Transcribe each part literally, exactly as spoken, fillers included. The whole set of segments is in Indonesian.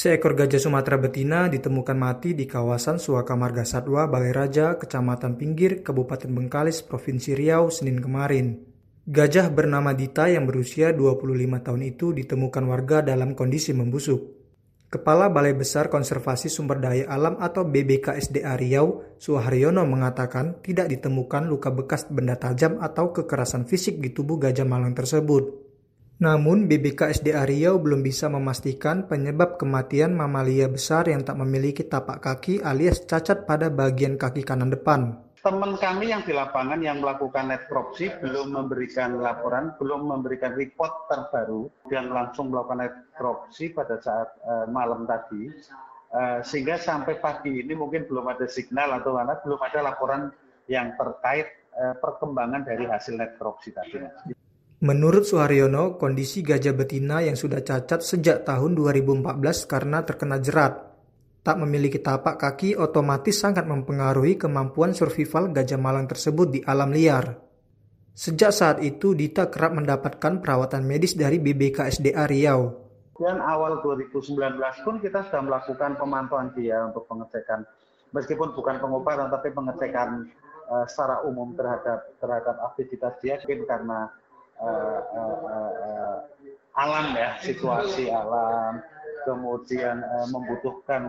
Seekor gajah Sumatera betina ditemukan mati di kawasan Suaka Marga Satwa, Balai Raja, Kecamatan Pinggir, Kabupaten Bengkalis, Provinsi Riau, Senin kemarin. Gajah bernama Dita yang berusia dua puluh lima tahun itu ditemukan warga dalam kondisi membusuk. Kepala Balai Besar Konservasi Sumber Daya Alam atau B B K S D A Riau, Suharyono mengatakan tidak ditemukan luka bekas benda tajam atau kekerasan fisik di tubuh gajah malang tersebut. Namun, B B K S D A Riau belum bisa memastikan penyebab kematian mamalia besar yang tak memiliki tapak kaki alias cacat pada bagian kaki kanan depan. Teman kami yang di lapangan yang melakukan nekropsi belum memberikan laporan, belum memberikan report terbaru dan langsung melakukan nekropsi pada saat uh, malam tadi. Uh, sehingga sampai pagi ini mungkin belum ada signal atau mana, belum ada laporan yang terkait uh, perkembangan dari hasil nekropsi tadi. Menurut Suharyono, kondisi gajah betina yang sudah cacat sejak tahun dua ribu empat belas karena terkena jerat. Tak memiliki tapak kaki otomatis sangat mempengaruhi kemampuan survival gajah malang tersebut di alam liar. Sejak saat itu, Dita kerap mendapatkan perawatan medis dari B B K S D A Riau. Dan awal dua ribu sembilan belas pun kita sudah melakukan pemantauan dia untuk pengecekan, meskipun bukan pengobatan tapi pengecekan uh, secara umum terhadap terhadap aktivitas dia, mungkin karena Uh, uh, uh, uh, alam ya, situasi alam, kemudian uh, membutuhkan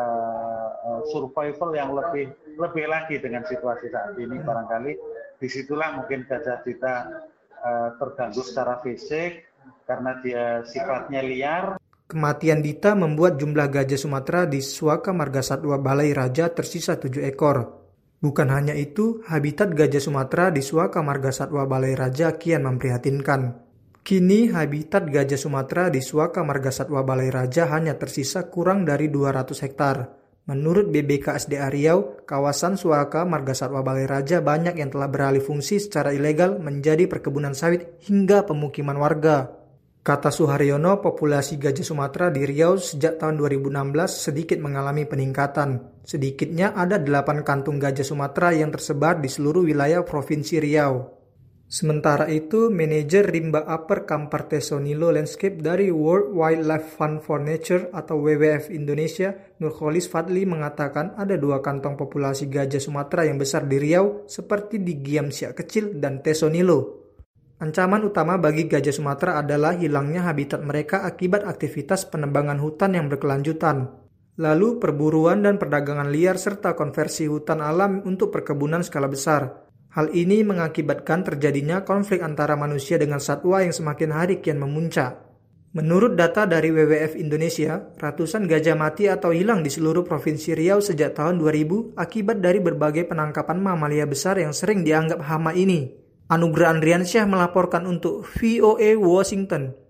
uh, uh, survival yang lebih lebih lagi dengan situasi saat ini. Barangkali disitulah mungkin gajah kita uh, terganggu secara fisik karena dia sifatnya liar. Kematian Dita membuat jumlah gajah Sumatera di Suaka Marga Satwa Balai Raja tersisa tujuh ekor. Bukan hanya itu, habitat gajah Sumatera di Suaka Marga Satwa Balai Raja kian memprihatinkan. Kini, habitat gajah Sumatera di Suaka Marga Satwa Balai Raja hanya tersisa kurang dari dua ratus hektar. Menurut B B K S D A Riau, kawasan Suaka Marga Satwa Balai Raja banyak yang telah beralih fungsi secara ilegal menjadi perkebunan sawit hingga pemukiman warga. Kata Suharyono, populasi gajah Sumatera di Riau sejak tahun dua ribu enam belas sedikit mengalami peningkatan. Sedikitnya ada delapan kantung gajah Sumatera yang tersebar di seluruh wilayah Provinsi Riau. Sementara itu, manajer Rimba Upper Kampar Tesonilo Landscape dari World Wildlife Fund for Nature atau W W F Indonesia, Nurholis Fadli mengatakan ada dua kantong populasi gajah Sumatera yang besar di Riau seperti di Giam Siak Kecil dan Tesonilo. Ancaman utama bagi gajah Sumatera adalah hilangnya habitat mereka akibat aktivitas penebangan hutan yang berkelanjutan. Lalu perburuan dan perdagangan liar serta konversi hutan alam untuk perkebunan skala besar. Hal ini mengakibatkan terjadinya konflik antara manusia dengan satwa yang semakin hari kian memuncak. Menurut data dari W W F Indonesia, ratusan gajah mati atau hilang di seluruh Provinsi Riau sejak tahun dua ribu akibat dari berbagai penangkapan mamalia besar yang sering dianggap hama ini. Anugrah Andriansyah melaporkan untuk V O A Washington.